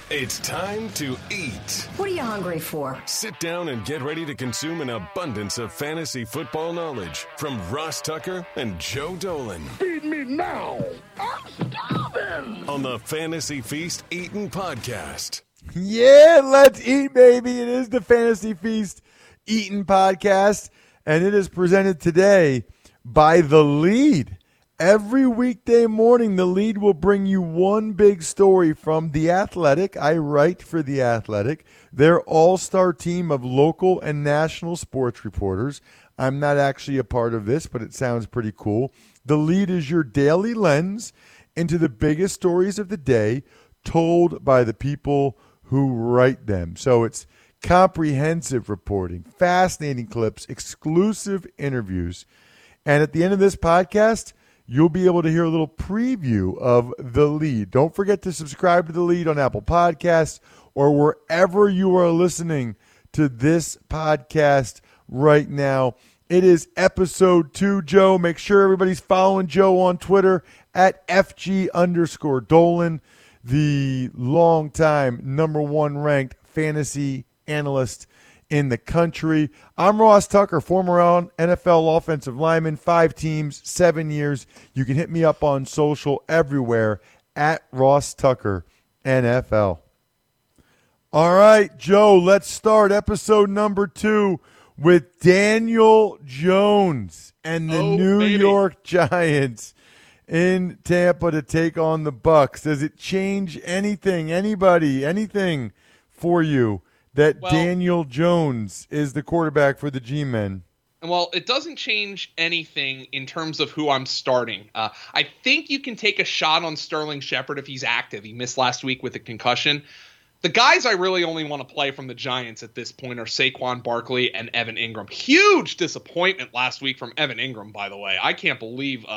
It's time to eat. What are you hungry for? Sit down and get ready to consume an abundance of fantasy football knowledge from Ross Tucker and Joe Dolan. Feed me now. I'm starving. On the Fantasy Feast Eatin' Podcast. Yeah, let's eat, baby. It is the Fantasy Feast Eatin' Podcast, and it is presented today by The Lead. Every weekday morning, The Lead will bring you one big story from The Athletic. I write for The Athletic, their all-star team of local and national sports reporters. I'm not actually a part of this, but it sounds pretty cool. The Lead is your daily lens into the biggest stories of the day, told by the people who write them. So it's comprehensive reporting, fascinating clips, exclusive interviews. And at the end of this podcast, you'll be able to hear a little preview of The Lead. Don't forget to subscribe to The Lead on Apple Podcasts or wherever you are listening to this podcast right now. It is episode 2, Joe. Make sure everybody's following Joe on Twitter at FG_Dolan, the longtime number 1 ranked fantasy analyst in the country. I'm Ross Tucker, former NFL offensive lineman, 5 teams, 7 years. You can hit me up on social everywhere at Ross Tucker NFL. All right, Joe, let's start episode number 2 with Daniel Jones and the New York Giants in Tampa to take on the Bucs. Does it change anything, anything for you that Daniel Jones is the quarterback for the G-Men? Well, it doesn't change anything in terms of who I'm starting. I think you can take a shot on Sterling Shepard if he's active. He missed last week with a concussion. The guys I really only want to play from the Giants at this point are Saquon Barkley and Evan Ingram. Huge disappointment last week from Evan Ingram, by the way. I can't believe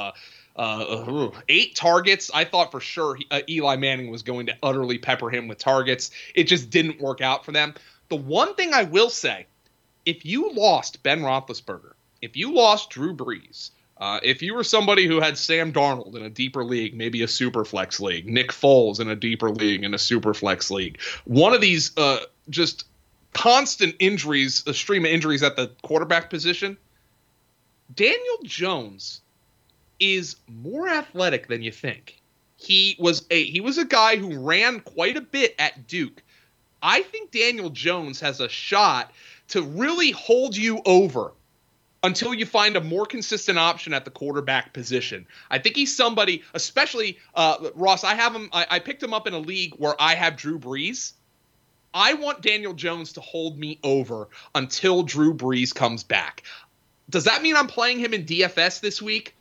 8 targets. I thought for sure Eli Manning was going to utterly pepper him with targets. It just didn't work out for them. The one thing I will say, if you lost Ben Roethlisberger, if you lost Drew Brees, if you were somebody who had Sam Darnold in a deeper league, maybe a super flex league, Nick Foles in a deeper league, in a super flex league, one of these just constant injuries, a stream of injuries at the quarterback position, Daniel Jones is more athletic than you think. He was a guy who ran quite a bit at Duke. I think Daniel Jones has a shot to really hold you over until you find a more consistent option at the quarterback position. I think he's somebody, especially Ross, I picked him up in a league where I have Drew Brees. I want Daniel Jones to hold me over until Drew Brees comes back. Does that mean I'm playing him in DFS this week?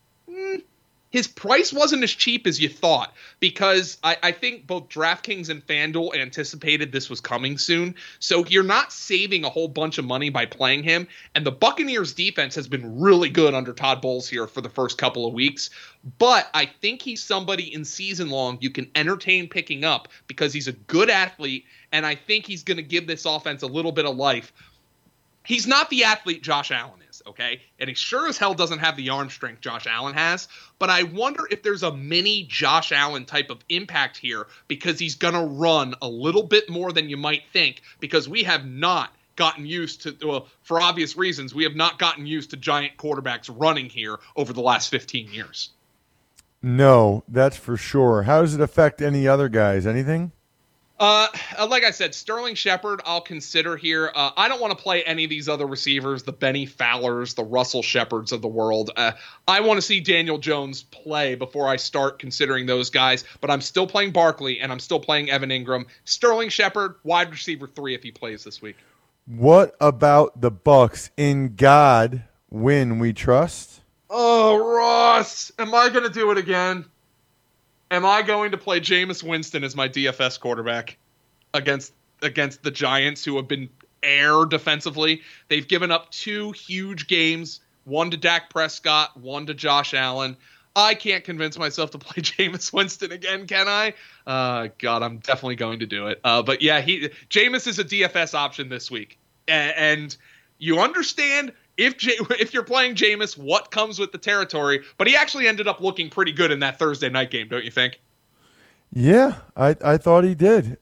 His price wasn't as cheap as you thought, because I think both DraftKings and FanDuel anticipated this was coming soon. So you're not saving a whole bunch of money by playing him. And the Buccaneers defense has been really good under Todd Bowles here for the first couple of weeks. But I think he's somebody in season long you can entertain picking up because he's a good athlete. And I think he's going to give this offense a little bit of life. He's not the athlete Josh Allen is, okay? And he sure as hell doesn't have the arm strength Josh Allen has. But I wonder if there's a mini Josh Allen type of impact here because he's going to run a little bit more than you might think, because we have not gotten used to, well, for obvious reasons, we have not gotten used to giant quarterbacks running here over the last 15 years. No, that's for sure. How does it affect any other guys? Anything? Like I said, Sterling Shepard, I'll consider here. I don't want to play any of these other receivers, the Benny Fowlers, the Russell Shepards of the world. I want to see Daniel Jones play before I start considering those guys, but I'm still playing Barkley and I'm still playing Evan Ingram. Sterling Shepard, wide receiver 3 if he plays this week. What about the Bucs? In God, win we trust? Oh, Ross, am I going to do it again? Am I going to play Jameis Winston as my DFS quarterback against the Giants, who have been air defensively? They've given up 2 huge games, one to Dak Prescott, one to Josh Allen. I can't convince myself to play Jameis Winston again, can I? God, I'm definitely going to do it. But yeah, Jameis is a DFS option this week. And you understand if you're playing Jameis, what comes with the territory. But he actually ended up looking pretty good in that Thursday night game, don't you think? Yeah, I thought he did.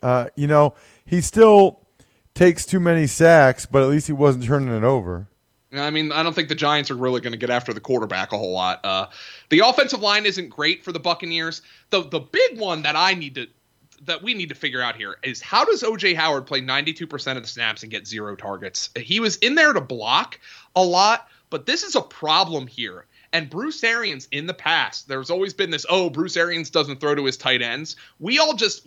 He still takes too many sacks, but at least he wasn't turning it over. I mean, I don't think the Giants are really going to get after the quarterback a whole lot. The offensive line isn't great for the Buccaneers. The big one that we need to figure out here is, how does O.J. Howard play 92% of the snaps and get 0 targets? He was in there to block a lot, but this is a problem here. And Bruce Arians, in the past, there's always been this, Bruce Arians doesn't throw to his tight ends. We all just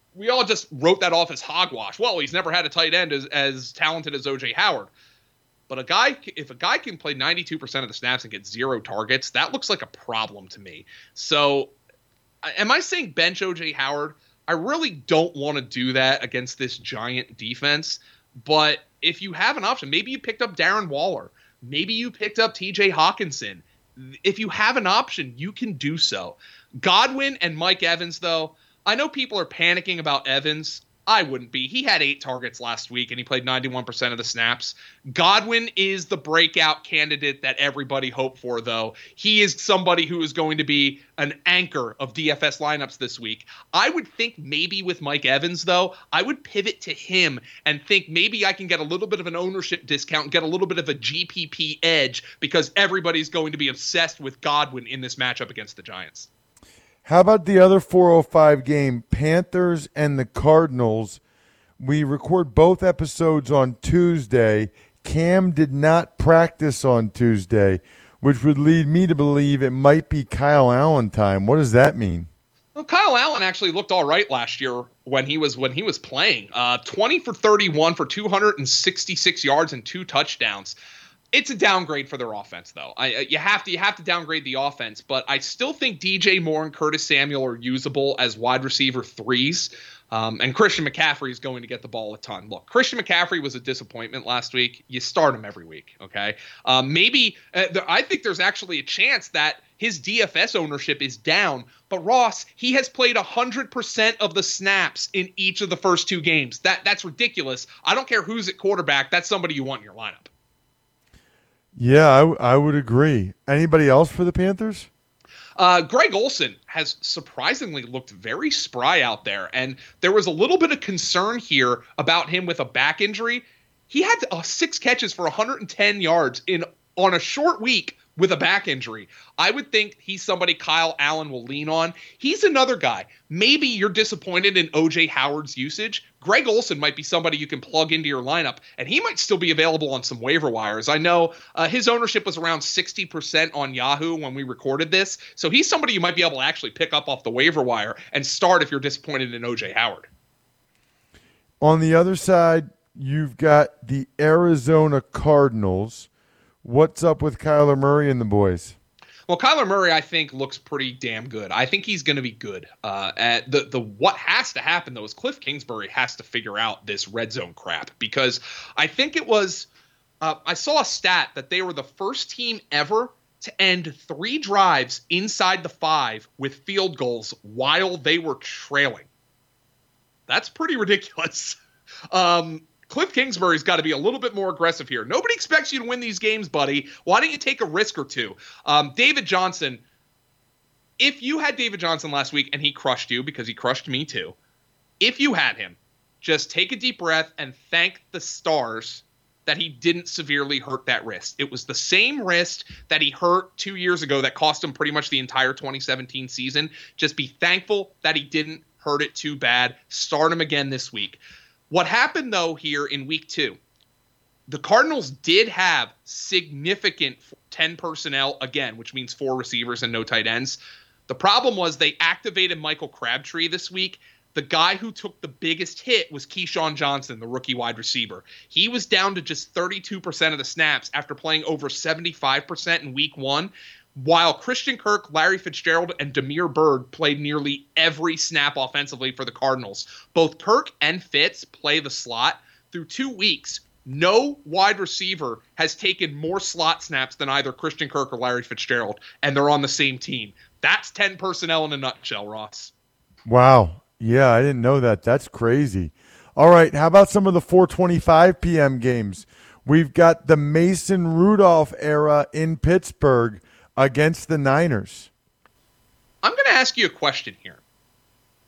wrote that off as hogwash. Well, he's never had a tight end as talented as O.J. Howard. But if a guy can play 92% of the snaps and get 0 targets, that looks like a problem to me. So am I saying bench O.J. Howard? I really don't want to do that against this Giant defense. But if you have an option, maybe you picked up Darren Waller. Maybe you picked up T.J. Hawkinson. If you have an option, you can do so. Godwin and Mike Evans, though, I know people are panicking about Evans. I wouldn't be. He had 8 targets last week, and he played 91% of the snaps. Godwin is the breakout candidate that everybody hoped for, though. He is somebody who is going to be an anchor of DFS lineups this week. I would think maybe with Mike Evans, though, I would pivot to him and think maybe I can get a little bit of an ownership discount and get a little bit of a GPP edge, because everybody's going to be obsessed with Godwin in this matchup against the Giants. How about the other 4:05 game, Panthers and the Cardinals? We record both episodes on Tuesday. Cam did not practice on Tuesday, which would lead me to believe it might be Kyle Allen time. What does that mean? Well, Kyle Allen actually looked all right last year when he was playing. 20 for 31 for 266 yards and 2 touchdowns. It's a downgrade for their offense, though. You have to downgrade the offense, but I still think DJ Moore and Curtis Samuel are usable as wide receiver 3s. And Christian McCaffrey is going to get the ball a ton. Look, Christian McCaffrey was a disappointment last week. You start him every week, okay? I think there's actually a chance that his DFS ownership is down. But Ross, he has played 100% of the snaps in each of the first 2 games. That's ridiculous. I don't care who's at quarterback. That's somebody you want in your lineup. Yeah, I would agree. Anybody else for the Panthers? Greg Olsen has surprisingly looked very spry out there, and there was a little bit of concern here about him with a back injury. He had 6 catches for 110 yards on a short week with a back injury. I would think he's somebody Kyle Allen will lean on. He's another guy. Maybe you're disappointed in O.J. Howard's usage. Greg Olsen might be somebody you can plug into your lineup, and he might still be available on some waiver wires. I know his ownership was around 60% on Yahoo when we recorded this, so he's somebody you might be able to actually pick up off the waiver wire and start if you're disappointed in O.J. Howard. On the other side, you've got the Arizona Cardinals. What's up with Kyler Murray and the boys? Well, Kyler Murray, I think, looks pretty damn good. I think he's going to be good. What has to happen, though, is Cliff Kingsbury has to figure out this red zone crap, because I think it was I saw a stat that they were the first team ever to end 3 drives inside the 5 with field goals while they were trailing. That's pretty ridiculous. Cliff Kingsbury's got to be a little bit more aggressive here. Nobody expects you to win these games, buddy. Why don't you take a risk or two? David Johnson, if you had David Johnson last week and he crushed you, because he crushed me too, if you had him, just take a deep breath and thank the stars that he didn't severely hurt that wrist. It was the same wrist that he hurt 2 years ago that cost him pretty much the entire 2017 season. Just be thankful that he didn't hurt it too bad. Start him again this week. What happened, though, here in week 2, the Cardinals did have significant 10 personnel again, which means 4 receivers and no tight ends. The problem was they activated Michael Crabtree this week. The guy who took the biggest hit was Keyshawn Johnson, the rookie wide receiver. He was down to just 32% of the snaps after playing over 75% in week 1, while Christian Kirk, Larry Fitzgerald, and Damiere Byrd played nearly every snap offensively for the Cardinals. Both Kirk and Fitz play the slot. Through 2 weeks, no wide receiver has taken more slot snaps than either Christian Kirk or Larry Fitzgerald, and they're on the same team. That's 10 personnel in a nutshell, Ross. Wow. Yeah, I didn't know that. That's crazy. All right, how about some of the 4:25 p.m. games? We've got the Mason Rudolph era in Pittsburgh against the Niners. I'm going to ask you a question here.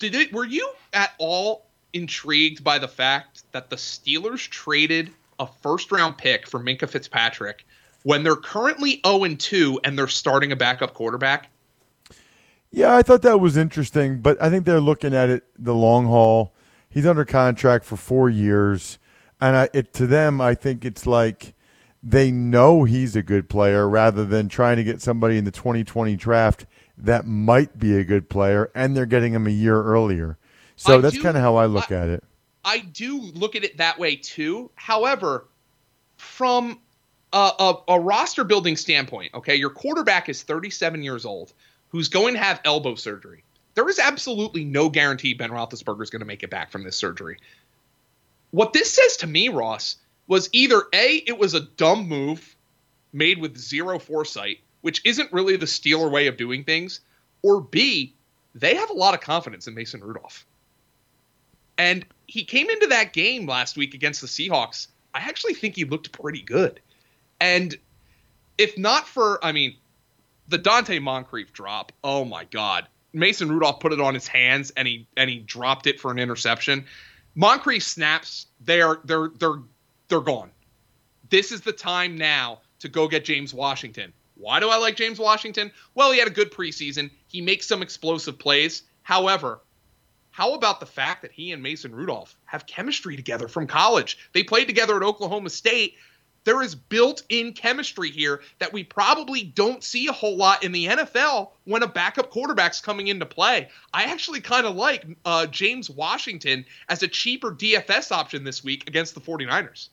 Were you at all intrigued by the fact that the Steelers traded a first-round pick for Minkah Fitzpatrick when they're currently 0-2 and they're starting a backup quarterback? Yeah, I thought that was interesting, but I think they're looking at it the long haul. He's under contract for 4 years, and to them, I think it's like they know he's a good player rather than trying to get somebody in the 2020 draft that might be a good player, and they're getting him a year earlier. So that's kind of how I look at it. I do look at it that way too. However, from a roster building standpoint, okay, your quarterback is 37 years old, who's going to have elbow surgery. There is absolutely no guarantee Ben Roethlisberger is going to make it back from this surgery. What this says to me, Ross, was either A, it was a dumb move made with zero foresight, which isn't really the Steeler way of doing things, or B, they have a lot of confidence in Mason Rudolph. And he came into that game last week against the Seahawks. I actually think he looked pretty good. And if not for, the Dante Moncrief drop, oh my God. Mason Rudolph put it on his hands and he dropped it for an interception. Moncrief snaps, they're gone. This is the time now to go get James Washington. Why do I like James Washington? Well, he had a good preseason. He makes some explosive plays. However, how about the fact that he and Mason Rudolph have chemistry together from college? They played together at Oklahoma State. There is built-in chemistry here that we probably don't see a whole lot in the NFL when a backup quarterback's coming into play. I actually kind of like James Washington as a cheaper DFS option this week against the 49ers.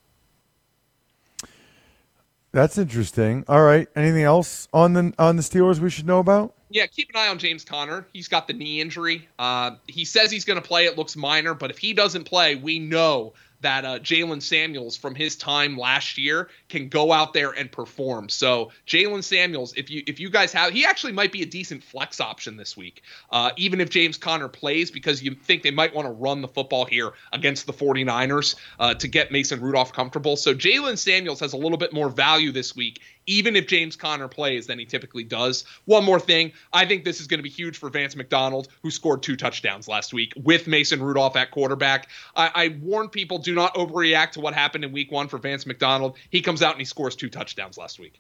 That's interesting. All right. Anything else on the Steelers we should know about? Yeah, keep an eye on James Conner. He's got the knee injury. He says he's going to play. It looks minor, but if he doesn't play, we know that Jalen Samuels from his time last year can go out there and perform. So Jalen Samuels, if you guys have, he actually might be a decent flex option this week, even if James Conner plays, because you think they might want to run the football here against the 49ers to get Mason Rudolph comfortable. So Jalen Samuels has a little bit more value this week, even if James Conner plays than he typically does. One more thing, I think this is going to be huge for Vance McDonald, who scored 2 touchdowns last week with Mason Rudolph at quarterback. I warn people, do not overreact to what happened in week 1 for Vance McDonald. He comes out and he scores 2 touchdowns last week.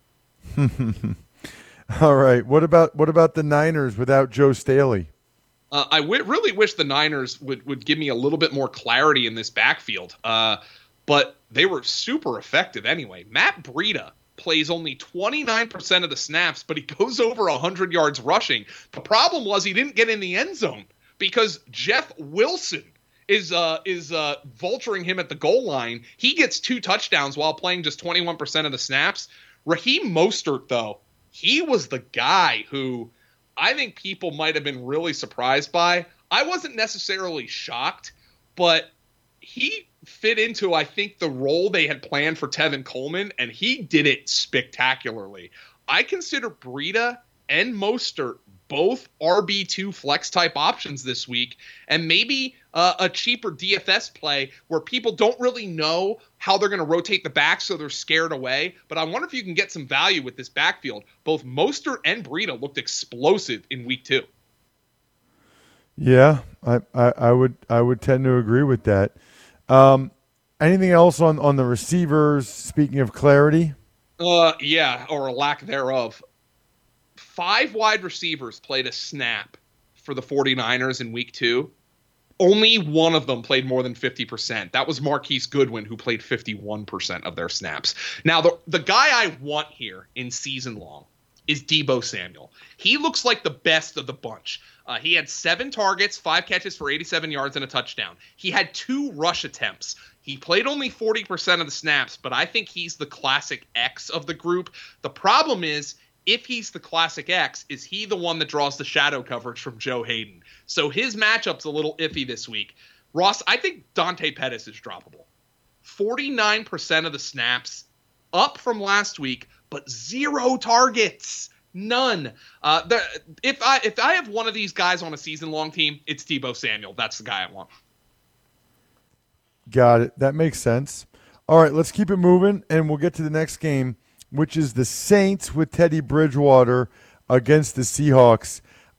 All right. What about the Niners without Joe Staley? I really wish the Niners would give me a little bit more clarity in this backfield. But they were super effective anyway. Matt Breida plays only 29% of the snaps, but he goes over 100 yards rushing. The problem was he didn't get in the end zone because Jeff Wilson is vulturing him at the goal line. He gets 2 touchdowns while playing just 21% of the snaps. Raheem Mostert, though, he was the guy who I think people might have been really surprised by. I wasn't necessarily shocked, but he fit into, I think, the role they had planned for Tevin Coleman, and he did it spectacularly. I consider Breida and Mostert both RB2 flex type options this week, and maybe a cheaper DFS play where people don't really know how they're going to rotate the back, so they're scared away. But I wonder if you can get some value with this backfield. Both Mostert and Breida looked explosive in week 2. Yeah, I would tend to agree with that. Anything else on the receivers? Speaking of clarity, yeah, or a lack thereof. 5 wide receivers played a snap for the 49ers in week 2. Only one of them played more than 50%. That was Marquise Goodwin, who played 51% of their snaps. Now, the guy I want here in season long is Deebo Samuel. He looks like the best of the bunch. He had 7 targets, 5 catches for 87 yards and a touchdown. He had 2 rush attempts. He played only 40% of the snaps, but I think he's the classic X of the group. The problem is, if he's the classic X, is he the one that draws the shadow coverage from Joe Hayden? So his matchup's a little iffy this week. Ross, I think Dante Pettis is droppable. 49% of the snaps, up from last week, but 0 targets. None. If I have one of these guys on a season-long team, it's Deebo Samuel. That's the guy I want. Got it. That makes sense. All right, let's keep it moving, and we'll get to the next game, which is the Saints with Teddy Bridgewater against the Seahawks.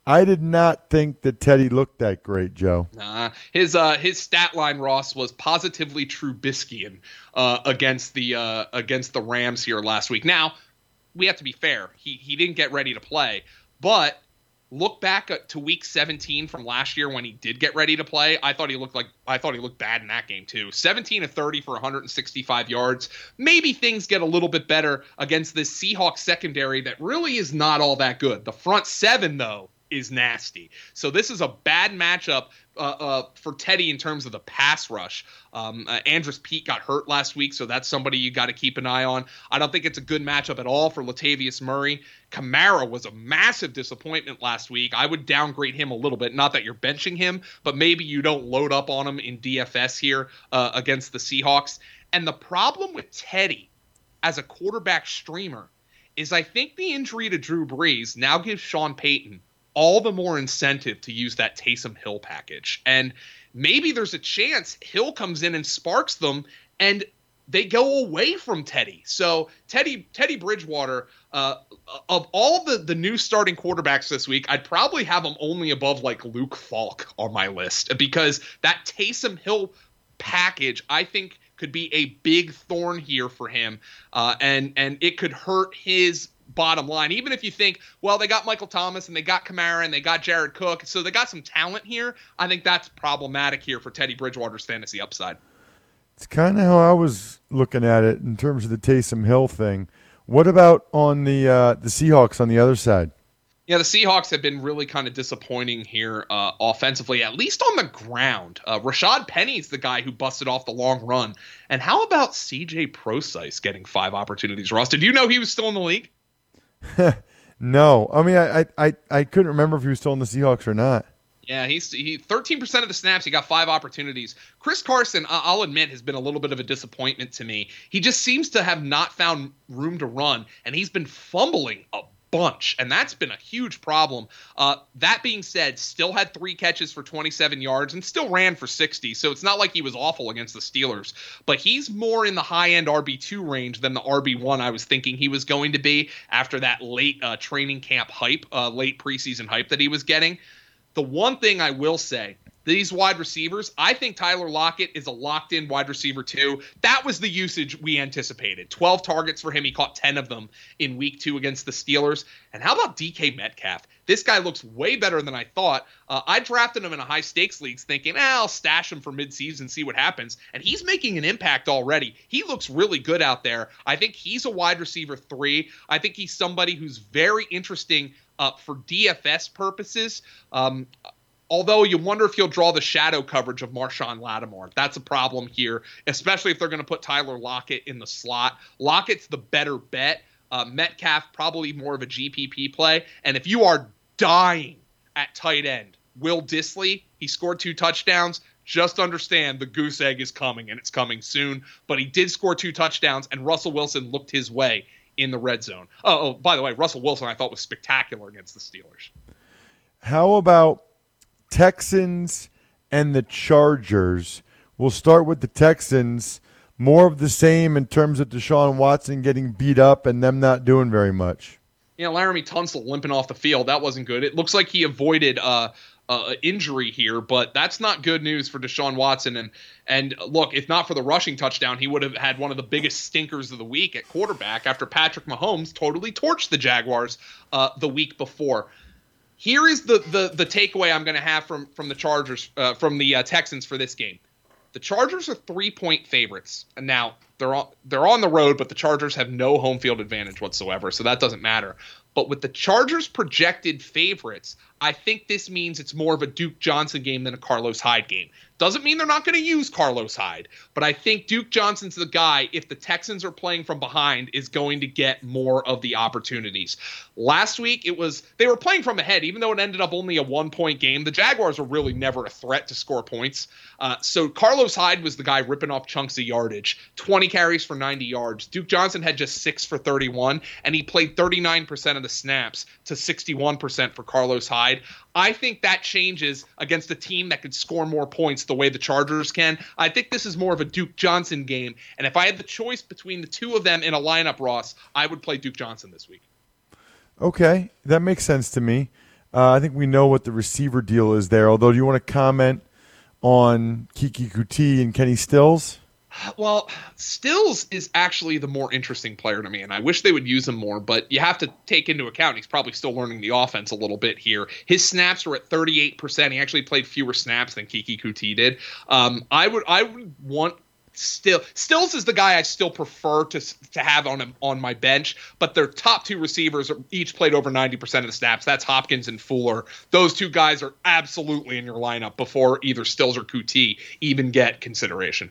I did not think that Teddy looked that great, Joe. Nah, his stat line, Ross, was positively Trubiskyan against the Rams here last week. Now, we have to be fair. He didn't get ready to play, but look back to week 17 from last year when he did get ready to play. I thought he looked bad in that game too. 17 of 30 for 165 yards. Maybe things get a little bit better against this Seahawks secondary that really is not all that good. The front seven, though, is nasty. So this is a bad matchup for Teddy in terms of the pass rush. Andrus Peat got hurt last week, so that's somebody you got to keep an eye on. I don't think it's a good matchup at all for Latavius Murray. Kamara was a massive disappointment last week. I would downgrade him a little bit. Not that you're benching him, but maybe you don't load up on him in DFS here against the Seahawks. And the problem with Teddy as a quarterback streamer is I think the injury to Drew Brees now gives Sean Payton all the more incentive to use that Taysom Hill package. And maybe there's a chance Hill comes in and sparks them and they go away from Teddy. So Teddy Bridgewater, of all the new starting quarterbacks this week, I'd probably have him only above like Luke Falk on my list, because that Taysom Hill package, I think, could be a big thorn here for him. And it could hurt his bottom line. Even if you think, well, they got Michael Thomas and they got Kamara and they got Jared Cook, so they got some talent here, I think that's problematic here for Teddy Bridgewater's fantasy upside. It's kind of how I was looking at it in terms of the Taysom Hill thing. What about on the Seahawks on the other side? Yeah, the Seahawks have been really kind of disappointing here offensively, at least on the ground. Rashad Penny's the guy who busted off the long run. And how about C.J. Prosise getting 5 opportunities, Ross? Did you know he was still in the league? No. I mean, I couldn't remember if he was still in the Seahawks or not. Yeah, he 13% of the snaps, he got 5 opportunities. Chris Carson, I'll admit, has been a little bit of a disappointment to me. He just seems to have not found room to run, and he's been fumbling a bunch, and that's been a huge problem. That being said, still had 3 catches for 27 yards and still ran for 60, so it's not like he was awful against the Steelers. But he's more in the high-end RB2 range than the RB1 I was thinking he was going to be after that late training camp hype, late preseason hype that he was getting. The one thing I will say, these wide receivers, I think Tyler Lockett is a locked-in wide receiver too. That was the usage we anticipated. 12 targets for him. He caught 10 of them in week 2 against the Steelers. And how about DK Metcalf? This guy looks way better than I thought. I drafted him in a high-stakes leagues thinking, I'll stash him for midseason, see what happens. And he's making an impact already. He looks really good out there. I think he's a wide receiver 3. I think he's somebody who's very interesting for DFS purposes. Although you wonder if he'll draw the shadow coverage of Marshawn Lattimore. That's a problem here, especially if they're going to put Tyler Lockett in the slot. Lockett's the better bet. Metcalf, probably more of a GPP play. And if you are dying at tight end, Will Dissly, he scored 2 touchdowns. Just understand the goose egg is coming, and it's coming soon. But he did score 2 touchdowns, and Russell Wilson looked his way in the red zone. Oh, by the way, Russell Wilson I thought was spectacular against the Steelers. How about Texans and the Chargers? We'll start with the Texans. More of the same in terms of Deshaun Watson getting beat up and them not doing very much. Yeah, Laramie Tunsil limping off the field. That wasn't good. It looks like he avoided injury here, but that's not good news for Deshaun Watson. And look, if not for the rushing touchdown, he would have had one of the biggest stinkers of the week at quarterback after Patrick Mahomes totally torched the Jaguars the week before. Here is the takeaway I'm going to have from the Chargers, from the Texans for this game. The Chargers are 3-point favorites. And now they're on the road, but the Chargers have no home field advantage whatsoever, so that doesn't matter. But with the Chargers projected favorites, I think this means it's more of a Duke Johnson game than a Carlos Hyde game. Doesn't mean they're not going to use Carlos Hyde, but I think Duke Johnson's the guy, if the Texans are playing from behind, is going to get more of the opportunities. Last week, they were playing from ahead, even though it ended up only a 1-point game. The Jaguars were really never a threat to score points. So Carlos Hyde was the guy ripping off chunks of yardage, 20 carries for 90 yards. Duke Johnson had just 6 for 31, and he played 39% of the snaps to 61% for Carlos Hyde. I think that changes against a team that could score more points the way the Chargers can. I think this is more of a Duke Johnson game. And if I had the choice between the two of them in a lineup, Ross, I would play Duke Johnson this week. Okay, that makes sense to me. I think we know what the receiver deal is there. Although, do you want to comment on Kiki Kuti and Kenny Stills? Well, Stills is actually the more interesting player to me, and I wish they would use him more, but you have to take into account he's probably still learning the offense a little bit here. His snaps were at 38%. He actually played fewer snaps than Kiki Kuti did. I would want Stills is the guy I still prefer to have on my bench, but their top two receivers each played over 90% of the snaps. That's Hopkins and Fuller. Those two guys are absolutely in your lineup before either Stills or Kuti even get consideration.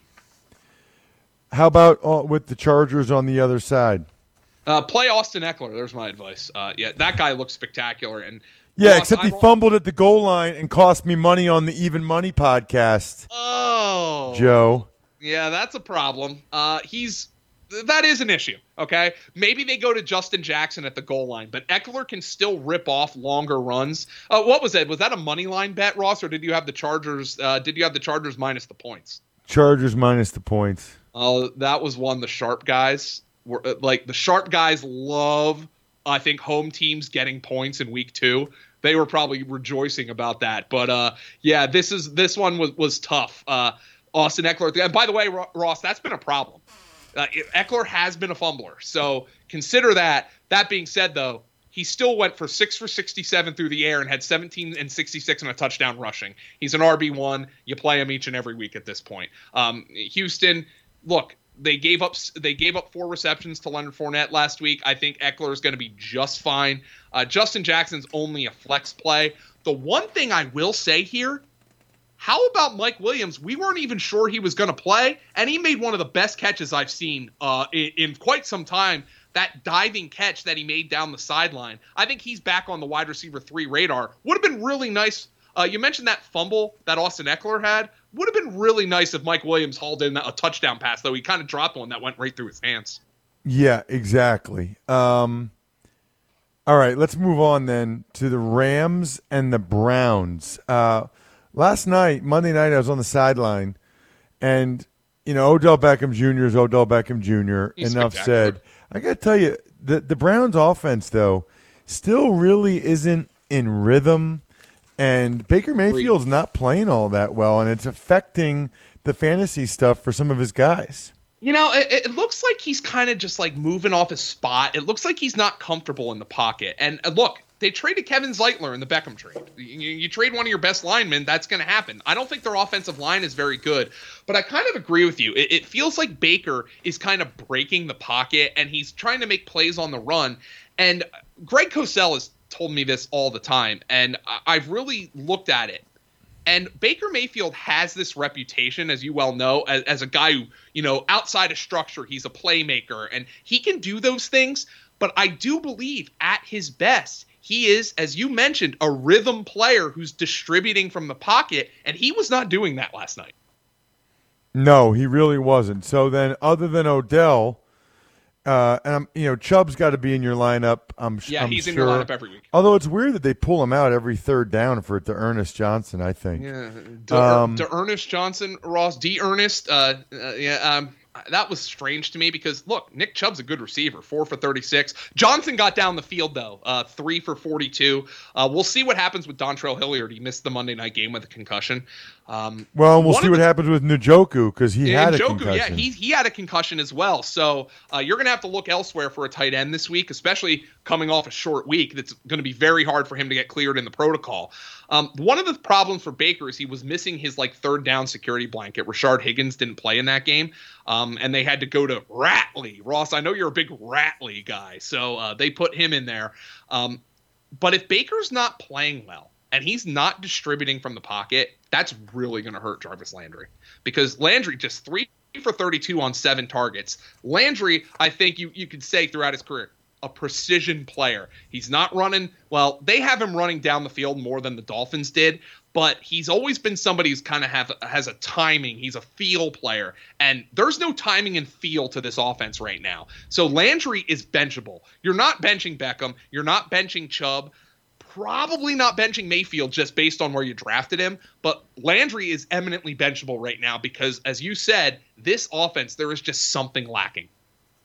How about with the Chargers on the other side? Play Austin Ekeler. There's my advice. Yeah, that guy looks spectacular. And yeah, except he fumbled at the goal line and cost me money on the Even Money podcast. Oh, Joe. Yeah, that's a problem. That is an issue. Okay, maybe they go to Justin Jackson at the goal line, but Ekeler can still rip off longer runs. What was that? Was that a money line bet, Ross, or did you have the Chargers? Did you have the Chargers minus the points? Chargers minus the points. Oh, that was one. The sharp guys were the sharp guys love, I think, home teams getting points in week 2. They were probably rejoicing about that. But yeah, this one was tough. Austin Ekeler. And by the way, Ross, that's been a problem. Ekeler has been a fumbler, so consider that. That being said, though, he still went for 6 for 67 through the air and had 17 and 66 and a touchdown rushing. He's an RB1. You play him each and every week at this point. Houston, look, they gave up 4 receptions to Leonard Fournette last week. I think Ekeler is going to be just fine. Justin Jackson's only a flex play. The one thing I will say here, how about Mike Williams? We weren't even sure he was going to play, and he made one of the best catches I've seen in quite some time. That diving catch that he made down the sideline. I think he's back on the wide receiver 3 radar. Would have been really nice. You mentioned that fumble that Austin Ekeler had. Would have been really nice if Mike Williams hauled in a touchdown pass, though he kind of dropped one that went right through his hands. Yeah, exactly. All right, let's move on then to the Rams and the Browns. Last night, Monday night, I was on the sideline, and, Odell Beckham Jr. is Odell Beckham Jr. He's Enough said. I got to tell you, the Browns offense, though, still really isn't in rhythm, and Baker Mayfield's not playing all that well, and it's affecting the fantasy stuff for some of his guys. It looks like he's kind of just moving off his spot. It looks like he's not comfortable in the pocket. And look, they traded Kevin Zeitler in the Beckham trade. You trade one of your best linemen, that's going to happen. I don't think their offensive line is very good, but I kind of agree with you. It feels like Baker is kind of breaking the pocket, and he's trying to make plays on the run. And Greg Cosell has told me this all the time, and I've really looked at it. And Baker Mayfield has this reputation, as you well know, as a guy who, outside of structure, he's a playmaker, and he can do those things. But I do believe at his best, he is, as you mentioned, a rhythm player who's distributing from the pocket, and he was not doing that last night. No, he really wasn't. So then, other than Odell, and Chubb's got to be in your lineup. He's in your lineup every week. Although it's weird that they pull him out every third down for Ernest Johnson, I think. Yeah, Ernest Johnson, Ross, Ernest. That was strange to me because, look, Nick Chubb's a good receiver, 4 for 36. Johnson got down the field, though, 3 for 42. We'll see what happens with Dontrell Hilliard. He missed the Monday night game with a concussion. We'll see what happens with Njoku because he had a concussion. Yeah, he had a concussion as well. So you're going to have to look elsewhere for a tight end this week, especially coming off a short week. That's going to be very hard for him to get cleared in the protocol. One of the problems for Baker is he was missing his third down security blanket. Rashard Higgins didn't play in that game, and they had to go to Ratley. Ross, I know you're a big Ratley guy, so they put him in there. But if Baker's not playing well, and he's not distributing from the pocket, that's really going to hurt Jarvis Landry. Because Landry just 3 for 32 on 7 targets. Landry, I think you could say throughout his career, a precision player. He's not running, they have him running down the field more than the Dolphins did, but he's always been somebody who's kind of has a timing. He's a feel player, and there's no timing and feel to this offense right now. So Landry is benchable. You're not benching Beckham. You're not benching Chubb. Probably not benching Mayfield just based on where you drafted him, but Landry is eminently benchable right now because, as you said, this offense, there is just something lacking.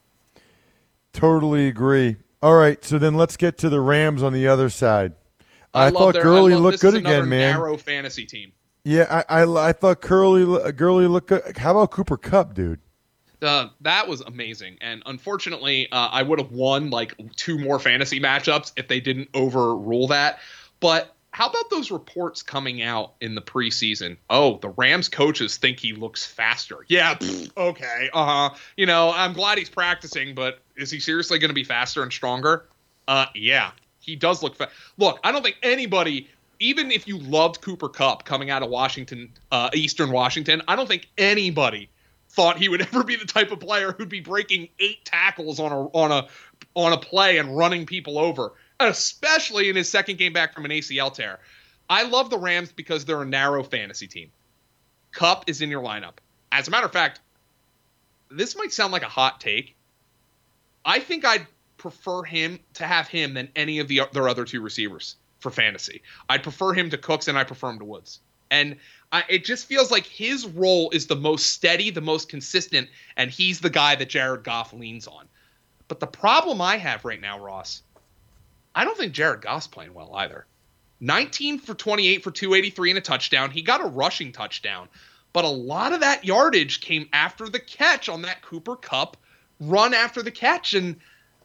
Totally agree. All right, so then let's get to the Rams on the other side. I thought Gurley looked good again, man. Narrow fantasy team. Yeah, I thought Gurley looked good. How about Cooper Kupp, dude? That was amazing, and unfortunately, I would have won like 2 more fantasy matchups if they didn't overrule that. But how about those reports coming out in the preseason? Oh, the Rams coaches think he looks faster. Yeah, okay, I'm glad he's practicing, but is he seriously going to be faster and stronger? Yeah, he does look fast. Look, I don't think anybody, even if you loved Cooper Kupp coming out of Washington, Eastern Washington, I don't think anybody thought he would ever be the type of player who'd be breaking 8 tackles on a play and running people over, especially in his second game back from an ACL tear. I love the Rams because they're a narrow fantasy team. Kupp is in your lineup. As a matter of fact, this might sound like a hot take. I think I'd prefer him to have him than any of their other 2 receivers for fantasy. I'd prefer him to Cooks, and I prefer him to Woods. And it just feels like his role is the most steady, the most consistent, and he's the guy that Jared Goff leans on. But the problem I have right now, Ross, I don't think Jared Goff's playing well either. 19 for 28 for 283 and a touchdown. He got a rushing touchdown. But a lot of that yardage came after the catch on that Cooper Kupp run after the catch. And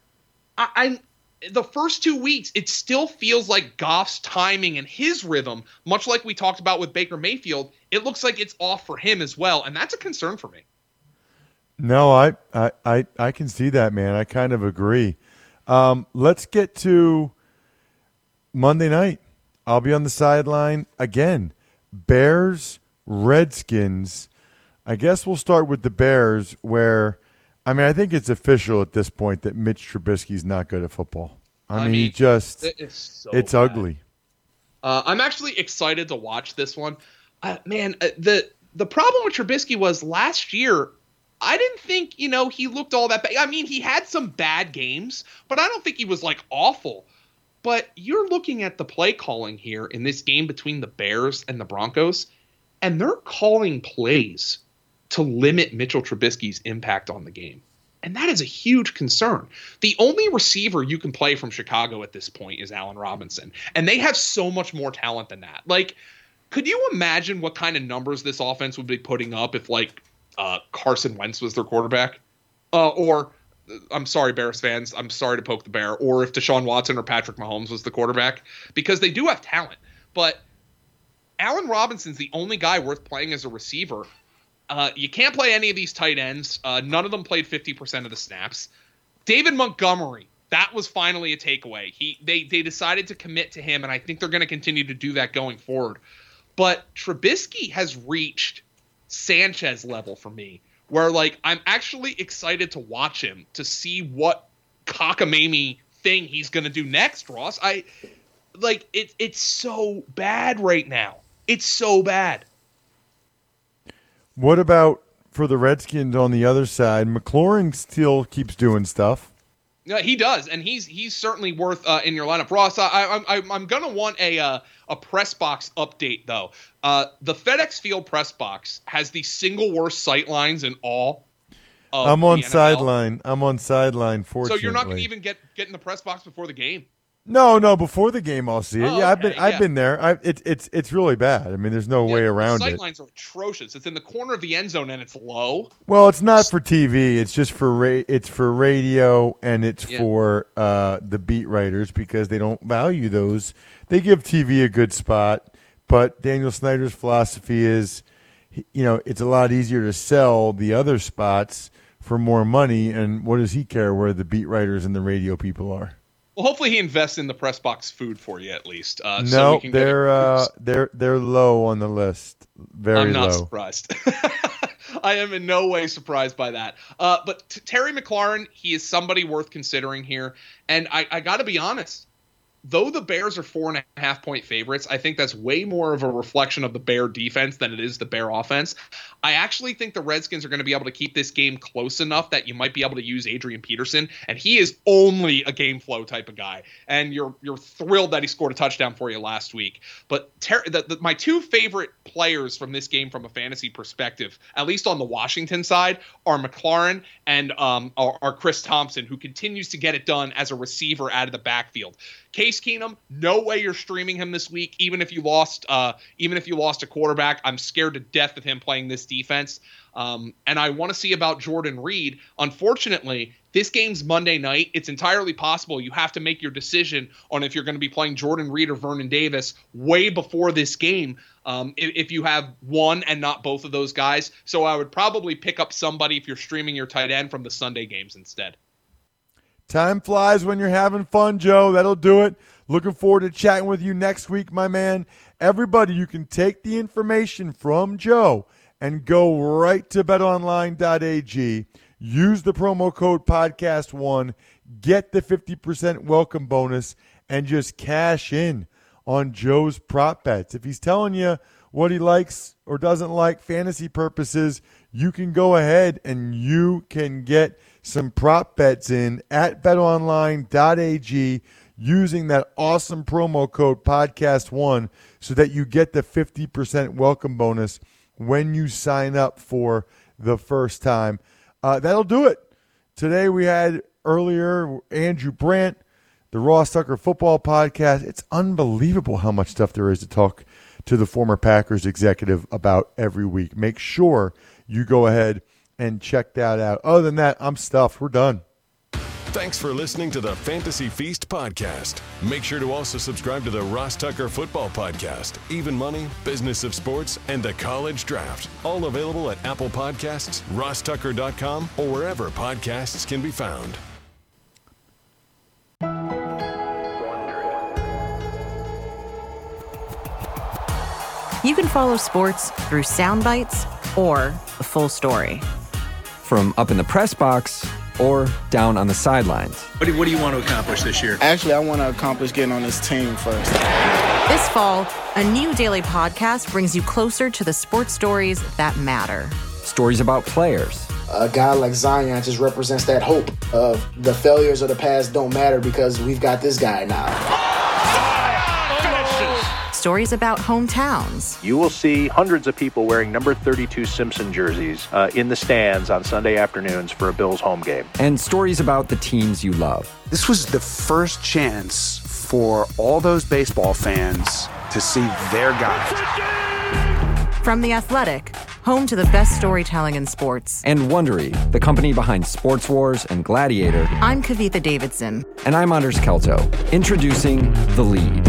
the first 2 weeks, it still feels like Goff's timing and his rhythm, much like we talked about with Baker Mayfield, it looks like it's off for him as well, and that's a concern for me. No, I can see that, man. I kind of agree. Let's get to Monday night. I'll be on the sideline again. Bears, Redskins. I guess we'll start with the Bears, where I think it's official at this point that Mitch Trubisky's not good at football. I mean, it's ugly. I'm actually excited to watch this one. The problem with Trubisky was last year, I didn't think, he looked all that bad. I mean, he had some bad games, but I don't think he was, awful. But you're looking at the play calling here in this game between the Bears and the Broncos, and they're calling plays to limit Mitchell Trubisky's impact on the game. And that is a huge concern. The only receiver you can play from Chicago at this point is Allen Robinson. And they have so much more talent than that. Could you imagine what kind of numbers this offense would be putting up if, Carson Wentz was their quarterback? Or, I'm sorry, Bears fans, I'm sorry to poke the bear. Or if Deshaun Watson or Patrick Mahomes was the quarterback. Because they do have talent. But Allen Robinson's the only guy worth playing as a receiver. You can't play any of these tight ends. None of them played 50% of the snaps. David Montgomery, that was finally a takeaway. They decided to commit to him, and I think they're going to continue to do that going forward. But Trubisky has reached Sanchez level for me, where I'm actually excited to watch him to see what cockamamie thing he's going to do next, Ross. It's so bad right now. It's so bad. What about for the Redskins on the other side? McLaurin still keeps doing stuff. Yeah, he does, and he's certainly worth in your lineup. Ross, I'm gonna want a press box update though. The FedEx Field press box has the single worst sight lines in all. I'm on sideline. Fortunately, so you're not gonna even get in the press box before the game. No. Before the game, I'll see it. Okay, I've been there. It's really bad. I mean, there's no way around it. The sightlines are atrocious. It's in the corner of the end zone and it's low. Well, it's not for TV. It's just for radio, and it's for the beat writers because they don't value those. They give TV a good spot, but Daniel Snyder's philosophy is, it's a lot easier to sell the other spots for more money. And what does he care where the beat writers and the radio people are? Well, hopefully he invests in the press box food for you at least. No, they're low on the list. Very low. I'm not surprised. I am in no way surprised by that. But Terry McLaurin, he is somebody worth considering here. And I got to be honest, though the Bears are 4.5-point favorites, I think that's way more of a reflection of the Bear defense than it is the Bear offense. I actually think the Redskins are going to be able to keep this game close enough that you might be able to use Adrian Peterson, and he is only a game flow type of guy. And you're thrilled that he scored a touchdown for you last week. But my 2 favorite players from this game from a fantasy perspective, at least on the Washington side, are McLaurin and are Chris Thompson, who continues to get it done as a receiver out of the backfield. Case Case Keenum, no way you're streaming him this week. Even if you lost a quarterback, I'm scared to death of him playing this defense. And I want to see about Jordan Reed. Unfortunately, this game's Monday night. It's entirely possible you have to make your decision on if you're going to be playing Jordan Reed or Vernon Davis way before this game, if you have one and not both of those guys. So I would probably pick up somebody if you're streaming your tight end from the Sunday games instead. Time flies when you're having fun, Joe. That'll do it. Looking forward to chatting with you next week, my man. Everybody, you can take the information from Joe and go right to betonline.ag. Use the promo code podcast1, get the 50% welcome bonus, and just cash in on Joe's prop bets. If he's telling you what he likes or doesn't like fantasy purposes, you can go ahead and you can get some prop bets in at betonline.ag using that awesome promo code podcast1 so that you get the 50% welcome bonus when you sign up for the first time. That'll do it. Today we had earlier Andrew Brandt, the Ross Tucker Football Podcast. It's unbelievable how much stuff there is to talk to the former Packers executive about every week. Make sure you go ahead and check that out. Other than that, I'm stuffed. We're done. Thanks for listening to the Fantasy Feast podcast. Make sure to also subscribe to the Ross Tucker Football Podcast, Even Money, Business of Sports, and the College Draft. All available at Apple Podcasts, rosstucker.com, or wherever podcasts can be found. You can follow sports through sound bites or the full story. From up in the press box or down on the sidelines. What do you want to accomplish this year? Actually, I want to accomplish getting on this team first. This fall, a new daily podcast brings you closer to the sports stories that matter. Stories about players. A guy like Zion just represents that hope of the failures of the past don't matter because we've got this guy now. Stories about hometowns. You will see hundreds of people wearing number 32 Simpson jerseys in the stands on Sunday afternoons for a Bills home game. And stories about the teams you love. This was the first chance for all those baseball fans to see their guy. From The Athletic, home to the best storytelling in sports. And Wondery, the company behind Sports Wars and Gladiator. I'm Kavitha Davidson. And I'm Anders Kelto. Introducing The Lead.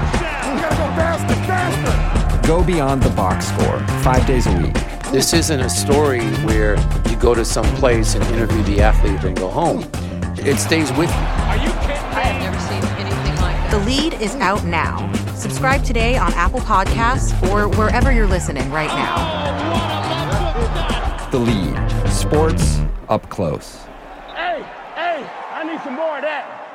Go beyond the box score 5 days a week. This isn't a story where you go to some place and interview the athlete and go home. It stays with you. Are you kidding? I have never seen anything like that. The Lead is out now. Subscribe today on Apple Podcasts or wherever you're listening right now. The Lead. Sports up close. Hey, I need some more of that.